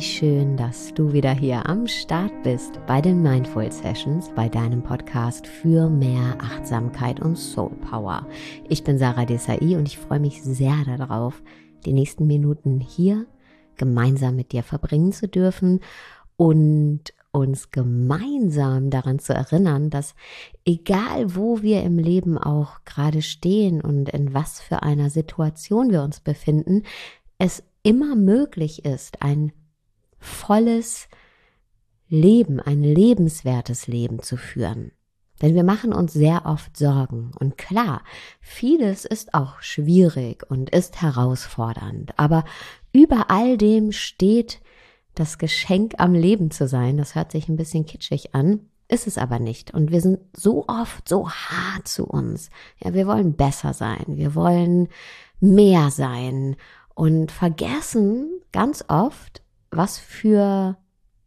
schön, dass du wieder hier am Start bist bei den Mindful Sessions, bei deinem Podcast für mehr Achtsamkeit und Soul Power. Ich bin Sarah Desai und ich freue mich sehr darauf, die nächsten Minuten hier gemeinsam mit dir verbringen zu dürfen und uns gemeinsam daran zu erinnern, dass egal wo wir im Leben auch gerade stehen und in was für einer Situation wir uns befinden, es immer möglich ist, ein volles Leben, ein lebenswertes Leben zu führen. Denn wir machen uns sehr oft Sorgen. Und klar, vieles ist auch schwierig und ist herausfordernd. Aber über all dem steht das Geschenk am Leben zu sein. Das hört sich ein bisschen kitschig an, ist es aber nicht. Und wir sind so oft so hart zu uns. Ja, wir wollen besser sein. Wir wollen mehr sein. Und vergessen ganz oft, was für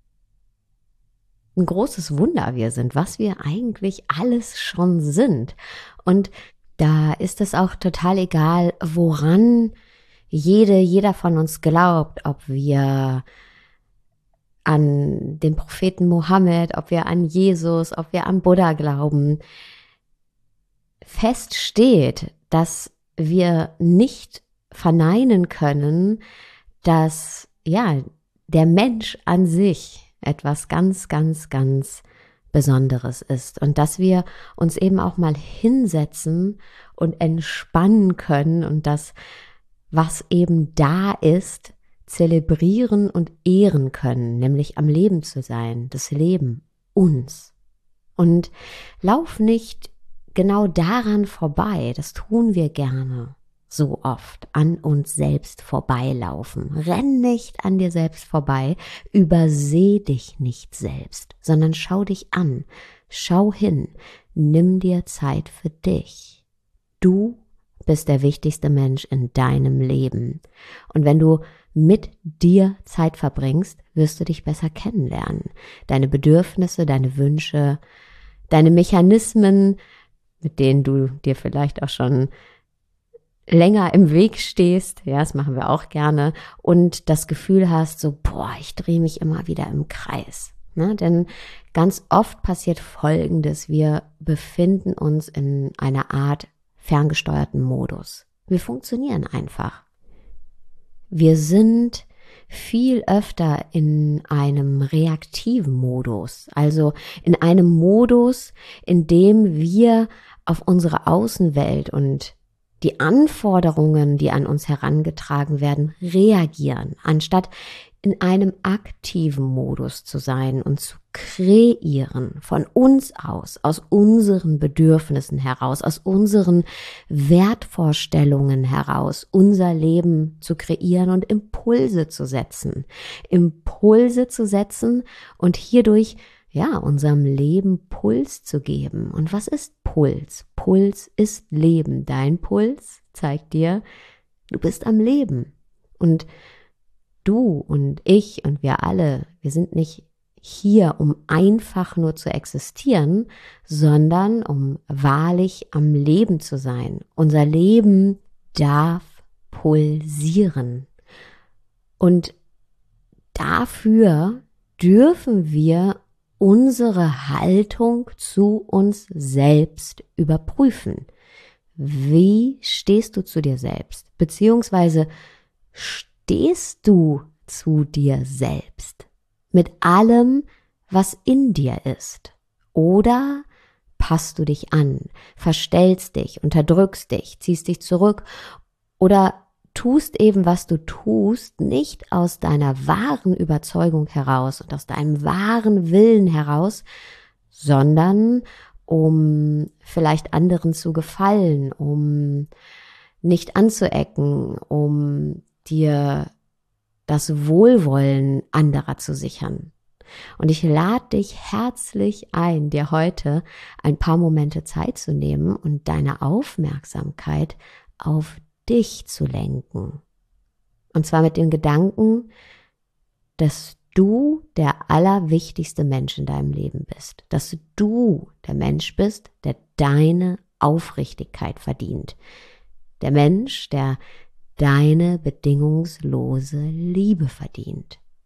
ein großes Wunder wir sind, was wir eigentlich alles schon sind. Und da ist es auch total egal, woran jeder von uns glaubt, ob wir an den Propheten Mohammed, ob wir an Jesus, ob wir an Buddha glauben. Fest steht, dass wir nicht verneinen können, dass der Mensch an sich etwas ganz, ganz, ganz Besonderes ist und dass wir uns eben auch mal hinsetzen und entspannen können und das, was eben da ist, zelebrieren und ehren können, nämlich am Leben zu sein, das Leben, uns. Und lauf nicht genau daran vorbei, das tun wir gerne. So oft an uns selbst vorbeilaufen. Renn nicht an dir selbst vorbei, überseh dich nicht selbst, sondern schau dich an, schau hin, nimm dir Zeit für dich. Du bist der wichtigste Mensch in deinem Leben. Und wenn du mit dir Zeit verbringst, wirst du dich besser kennenlernen. Deine Bedürfnisse, deine Wünsche, deine Mechanismen, mit denen du dir vielleicht auch schon länger im Weg stehst, ja, das machen wir auch gerne, und das Gefühl hast, so, ich drehe mich immer wieder im Kreis. Ne? Denn ganz oft passiert Folgendes: Wir befinden uns in einer Art ferngesteuerten Modus. Wir funktionieren einfach. Wir sind viel öfter in einem reaktiven Modus, also in einem Modus, in dem wir auf unsere Außenwelt und die Anforderungen, die an uns herangetragen werden, reagieren, anstatt in einem aktiven Modus zu sein und zu kreieren, von uns aus unseren Bedürfnissen heraus, aus unseren Wertvorstellungen heraus, unser Leben zu kreieren und Impulse zu setzen. Impulse zu setzen und hierdurch unserem Leben Puls zu geben. Und was ist Puls? Puls ist Leben. Dein Puls zeigt dir, du bist am Leben. Und du und ich und wir alle, wir sind nicht hier, um einfach nur zu existieren, sondern um wahrlich am Leben zu sein. Unser Leben darf pulsieren. Und dafür dürfen wir unsere Haltung zu uns selbst überprüfen. Wie stehst du zu dir selbst? Beziehungsweise stehst du zu dir selbst? Mit allem, was in dir ist? Oder passt du dich an, verstellst dich, unterdrückst dich, ziehst dich zurück oder tust eben, was du tust, nicht aus deiner wahren Überzeugung heraus und aus deinem wahren Willen heraus, sondern um vielleicht anderen zu gefallen, um nicht anzuecken, um dir das Wohlwollen anderer zu sichern. Und ich lade dich herzlich ein, dir heute ein paar Momente Zeit zu nehmen und deine Aufmerksamkeit auf dich zu lenken. Und zwar mit dem Gedanken, dass du der allerwichtigste Mensch in deinem Leben bist. Dass du der Mensch bist, der deine Aufrichtigkeit verdient. Der Mensch, der deine bedingungslose Liebe verdient.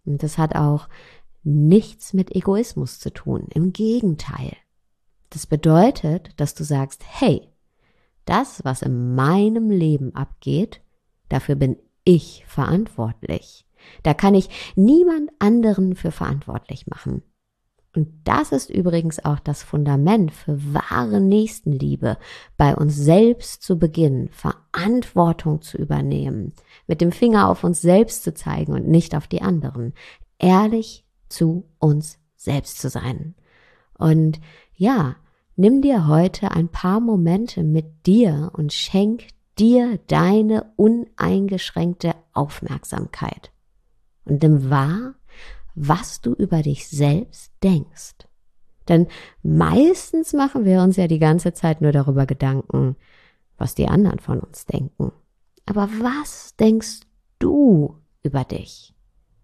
Und das hat auch nichts mit Egoismus zu tun. Im Gegenteil. Das bedeutet, dass du sagst, hey, das, was in meinem Leben abgeht, dafür bin ich verantwortlich. Da kann ich niemand anderen für verantwortlich machen. Und das ist übrigens auch das Fundament für wahre Nächstenliebe, bei uns selbst zu beginnen, Verantwortung zu übernehmen, mit dem Finger auf uns selbst zu zeigen und nicht auf die anderen, ehrlich zu uns selbst zu sein. Und ja, nimm dir heute ein paar Momente mit dir und schenk dir deine uneingeschränkte Aufmerksamkeit. Und nimm wahr, was du über dich selbst denkst. Denn meistens machen wir uns ja die ganze Zeit nur darüber Gedanken, was die anderen von uns denken. Aber was denkst du über dich?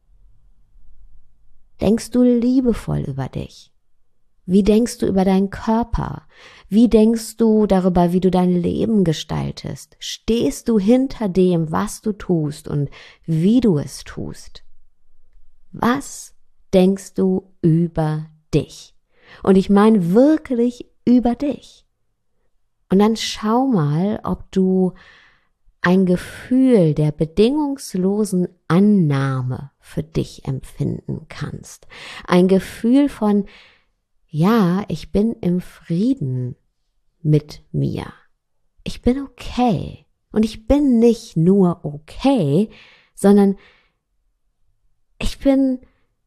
Denkst du liebevoll über dich? Wie denkst du über deinen Körper? Wie denkst du darüber, wie du dein Leben gestaltest? Stehst du hinter dem, was du tust und wie du es tust? Was denkst du über dich? Und ich meine wirklich über dich. Und dann schau mal, ob du ein Gefühl der bedingungslosen Annahme für dich empfinden kannst. Ein Gefühl von, ja, ich bin im Frieden mit mir. Ich bin okay. Und ich bin nicht nur okay, sondern ich bin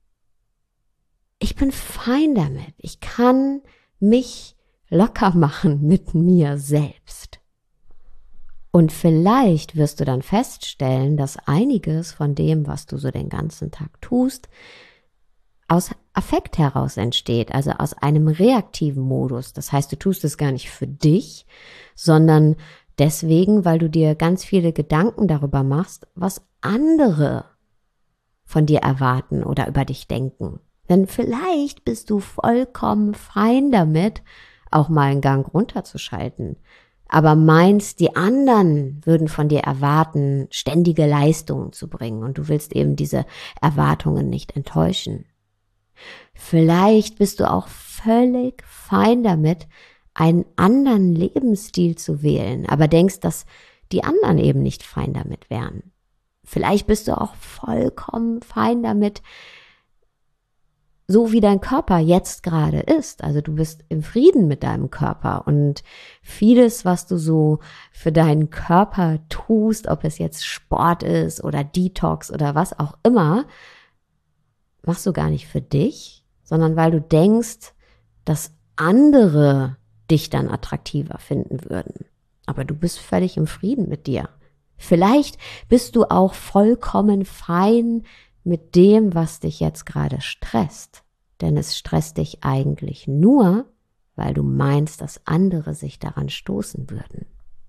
fein damit. Ich kann mich locker machen mit mir selbst. Und vielleicht wirst du dann feststellen, dass einiges von dem, was du so den ganzen Tag tust, aus Affekt heraus entsteht, also aus einem reaktiven Modus. Das heißt, du tust es gar nicht für dich, sondern deswegen, weil du dir ganz viele Gedanken darüber machst, was andere von dir erwarten oder über dich denken. Denn vielleicht bist du vollkommen fein damit, auch mal einen Gang runterzuschalten. Aber meinst, die anderen würden von dir erwarten, ständige Leistungen zu bringen und du willst eben diese Erwartungen nicht enttäuschen. Vielleicht bist du auch völlig fein damit, einen anderen Lebensstil zu wählen, aber denkst, dass die anderen eben nicht fein damit wären. Vielleicht bist du auch vollkommen fein damit, so wie dein Körper jetzt gerade ist. Also du bist im Frieden mit deinem Körper und vieles, was du so für deinen Körper tust, ob es jetzt Sport ist oder Detox oder was auch immer, machst du gar nicht für dich, sondern weil du denkst, dass andere dich dann attraktiver finden würden. Aber du bist völlig im Frieden mit dir. Vielleicht bist du auch vollkommen fein mit dem, was dich jetzt gerade stresst. Denn es stresst dich eigentlich nur, weil du meinst, dass andere sich daran stoßen würden.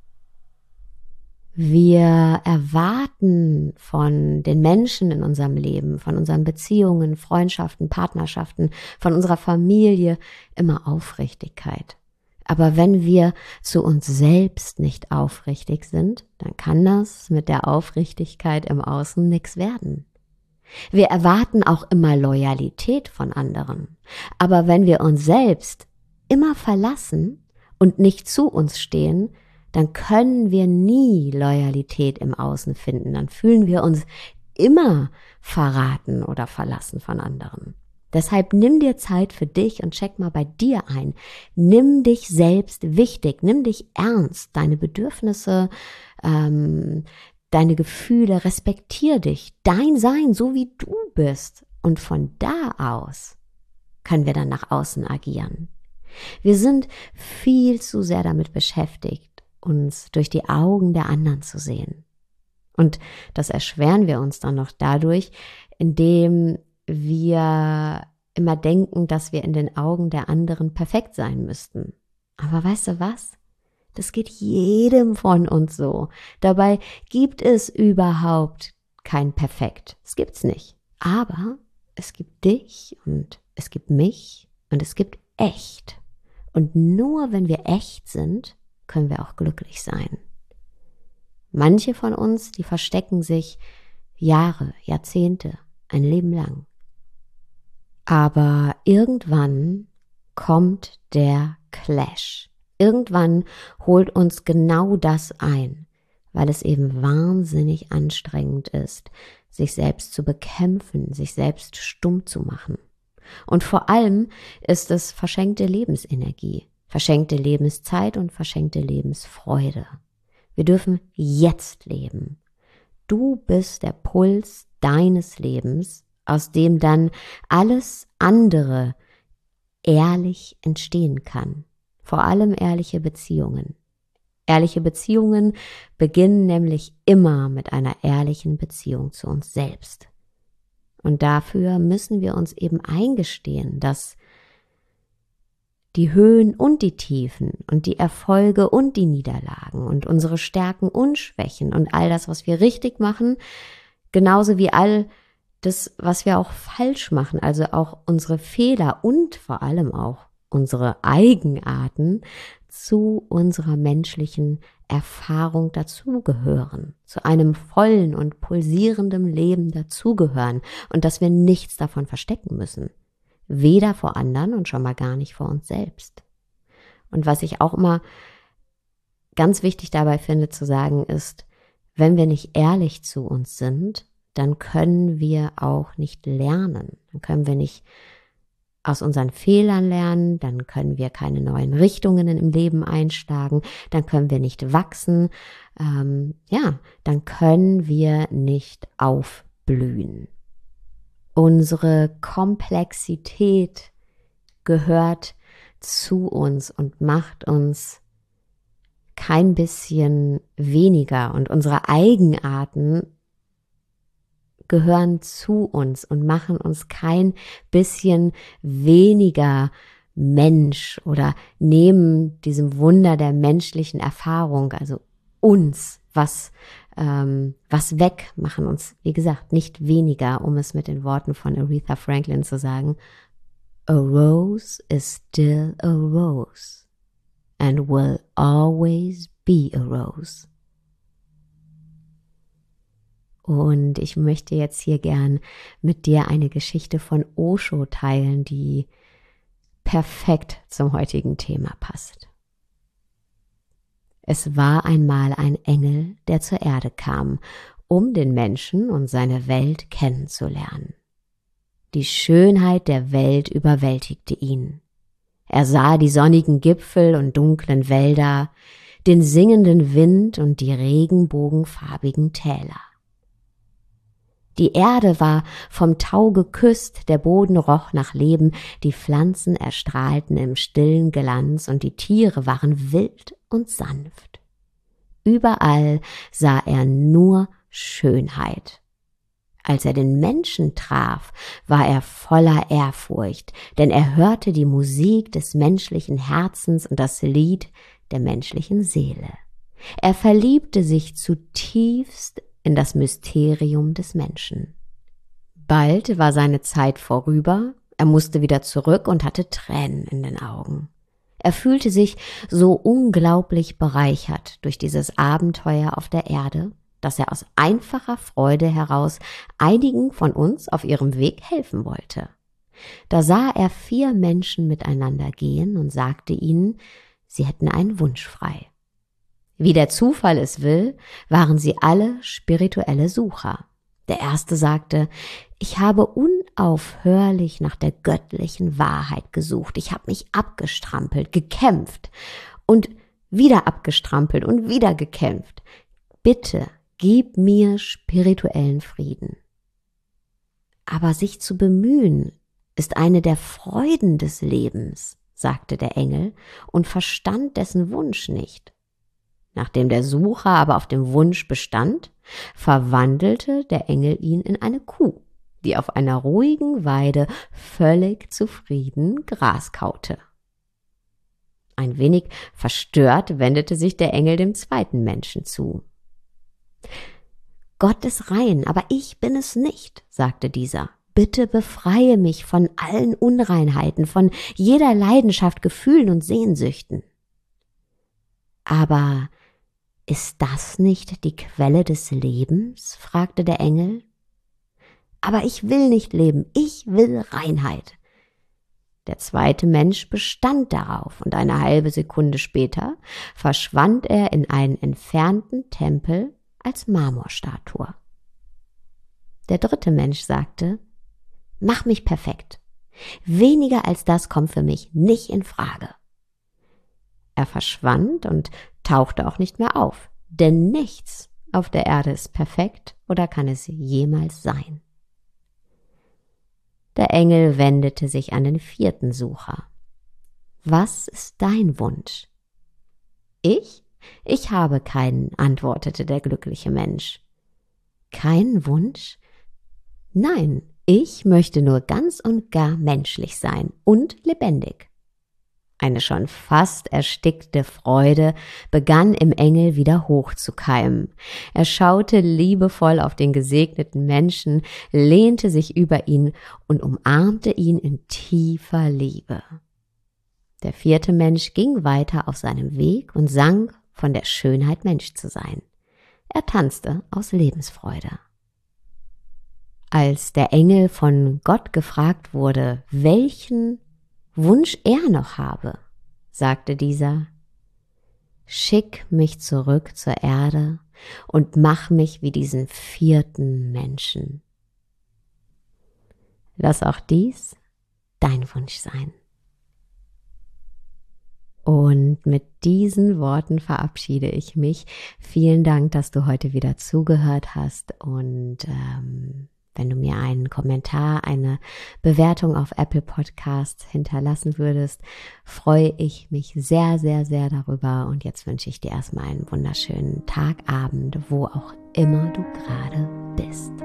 Wir erwarten von den Menschen in unserem Leben, von unseren Beziehungen, Freundschaften, Partnerschaften, von unserer Familie immer Aufrichtigkeit. Aber wenn wir zu uns selbst nicht aufrichtig sind, dann kann das mit der Aufrichtigkeit im Außen nichts werden. Wir erwarten auch immer Loyalität von anderen. Aber wenn wir uns selbst immer verlassen und nicht zu uns stehen, dann können wir nie Loyalität im Außen finden. Dann fühlen wir uns immer verraten oder verlassen von anderen. Deshalb nimm dir Zeit für dich und check mal bei dir ein. Nimm dich selbst wichtig, nimm dich ernst, deine Bedürfnisse, deine Gefühle, respektier dich, dein Sein, so wie du bist. Und von da aus können wir dann nach außen agieren. Wir sind viel zu sehr damit beschäftigt, uns durch die Augen der anderen zu sehen. Und das erschweren wir uns dann noch dadurch, indem wir immer denken, dass wir in den Augen der anderen perfekt sein müssten. Aber weißt du was? Das geht jedem von uns so. Dabei gibt es überhaupt kein Perfekt. Das gibt's nicht. Aber es gibt dich und es gibt mich und es gibt echt. Und nur wenn wir echt sind, können wir auch glücklich sein. Manche von uns, die verstecken sich Jahre, Jahrzehnte ein Leben lang. Aber irgendwann kommt der Clash. Irgendwann holt uns genau das ein, weil es eben wahnsinnig anstrengend ist, sich selbst zu bekämpfen, sich selbst stumm zu machen. Und vor allem ist es verschenkte Lebensenergie, verschenkte Lebenszeit und verschenkte Lebensfreude. Wir dürfen jetzt leben. Du bist der Puls deines Lebens, aus dem dann alles andere ehrlich entstehen kann. Vor allem ehrliche Beziehungen. Ehrliche Beziehungen beginnen nämlich immer mit einer ehrlichen Beziehung zu uns selbst. Und dafür müssen wir uns eben eingestehen, dass die Höhen und die Tiefen und die Erfolge und die Niederlagen und unsere Stärken und Schwächen und all das, was wir richtig machen, genauso wie all das, was wir auch falsch machen, also auch unsere Fehler und vor allem auch unsere Eigenarten zu unserer menschlichen Erfahrung dazugehören, zu einem vollen und pulsierenden Leben dazugehören und dass wir nichts davon verstecken müssen. Weder vor anderen und schon mal gar nicht vor uns selbst. Und was ich auch immer ganz wichtig dabei finde zu sagen ist, wenn wir nicht ehrlich zu uns sind, dann können wir auch nicht lernen. Dann können wir nicht aus unseren Fehlern lernen, dann können wir keine neuen Richtungen im Leben einschlagen, dann können wir nicht wachsen, dann können wir nicht aufblühen. Unsere Komplexität gehört zu uns und macht uns kein bisschen weniger und unsere Eigenarten gehören zu uns und machen uns kein bisschen weniger Mensch oder nehmen diesem Wunder der menschlichen Erfahrung, also uns, was weg, machen uns, wie gesagt, nicht weniger, um es mit den Worten von Aretha Franklin zu sagen. A rose is still a rose and will always be a rose. Und ich möchte jetzt hier gern mit dir eine Geschichte von Osho teilen, die perfekt zum heutigen Thema passt. Es war einmal ein Engel, der zur Erde kam, um den Menschen und seine Welt kennenzulernen. Die Schönheit der Welt überwältigte ihn. Er sah die sonnigen Gipfel und dunklen Wälder, den singenden Wind und die regenbogenfarbigen Täler. Die Erde war vom Tau geküsst, der Boden roch nach Leben, die Pflanzen erstrahlten im stillen Glanz und die Tiere waren wild und sanft. Überall sah er nur Schönheit. Als er den Menschen traf, war er voller Ehrfurcht, denn er hörte die Musik des menschlichen Herzens und das Lied der menschlichen Seele. Er verliebte sich zutiefst in das Mysterium des Menschen. Bald war seine Zeit vorüber, er musste wieder zurück und hatte Tränen in den Augen. Er fühlte sich so unglaublich bereichert durch dieses Abenteuer auf der Erde, dass er aus einfacher Freude heraus einigen von uns auf ihrem Weg helfen wollte. Da sah er 4 Menschen miteinander gehen und sagte ihnen, sie hätten einen Wunsch frei. Wie der Zufall es will, waren sie alle spirituelle Sucher. Der erste sagte, ich habe unaufhörlich nach der göttlichen Wahrheit gesucht. Ich habe mich abgestrampelt, gekämpft und wieder abgestrampelt und wieder gekämpft. Bitte, gib mir spirituellen Frieden. Aber sich zu bemühen ist eine der Freuden des Lebens, sagte der Engel und verstand dessen Wunsch nicht. Nachdem der Sucher aber auf dem Wunsch bestand, verwandelte der Engel ihn in eine Kuh, die auf einer ruhigen Weide völlig zufrieden Gras kaute. Ein wenig verstört wendete sich der Engel dem zweiten Menschen zu. Gott ist rein, aber ich bin es nicht, sagte dieser. Bitte befreie mich von allen Unreinheiten, von jeder Leidenschaft, Gefühlen und Sehnsüchten. Aber ist das nicht die Quelle des Lebens? Fragte der Engel. aber ich will nicht leben, ich will Reinheit. Der zweite Mensch bestand darauf und eine halbe Sekunde später verschwand er in einen entfernten Tempel als Marmorstatue. Der dritte Mensch sagte, mach mich perfekt. Weniger als das kommt für mich nicht in Frage. Er verschwand und tauchte auch nicht mehr auf, denn nichts auf der Erde ist perfekt oder kann es jemals sein. Der Engel wendete sich an den vierten Sucher. Was ist dein Wunsch? Ich habe keinen, antwortete der glückliche Mensch. Keinen Wunsch? Nein, ich möchte nur ganz und gar menschlich sein und lebendig. Eine schon fast erstickte Freude begann im Engel wieder hochzukeimen. Er schaute liebevoll auf den gesegneten Menschen, lehnte sich über ihn und umarmte ihn in tiefer Liebe. Der vierte Mensch ging weiter auf seinem Weg und sang von der Schönheit, Mensch zu sein. Er tanzte aus Lebensfreude. Als der Engel von Gott gefragt wurde, welchen Wunsch er noch habe, sagte dieser, schick mich zurück zur Erde und mach mich wie diesen vierten Menschen. Lass auch dies dein Wunsch sein. Und mit diesen Worten verabschiede ich mich. Vielen Dank, dass du heute wieder zugehört hast und wenn du mir einen Kommentar, eine Bewertung auf Apple Podcasts hinterlassen würdest, freue ich mich sehr, sehr, sehr darüber. Und jetzt wünsche ich dir erstmal einen wunderschönen Tag, Abend, wo auch immer du gerade bist.